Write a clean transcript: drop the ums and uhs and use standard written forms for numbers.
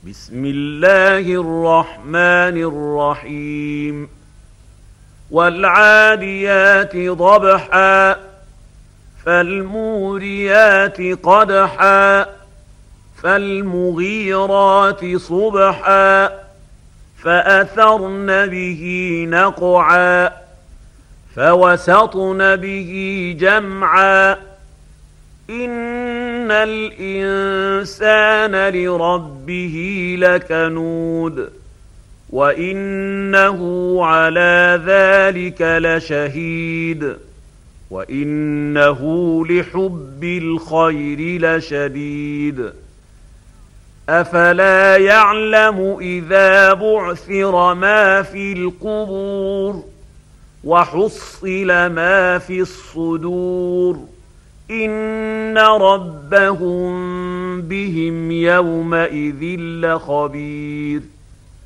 بسم الله الرحمن الرحيم والعاديات ضبحا فالموريات قدحا فالمغيرات صبحا فأثرن به نقعا فوسطن به جمعا إن الإنسان لربه لكنود وإنه على ذلك لشهيد وإنه لحب الخير لشديد أفلا يعلم إذا بعثر ما في القبور وحصل ما في الصدور إن ربهم بهم يومئذ لخبير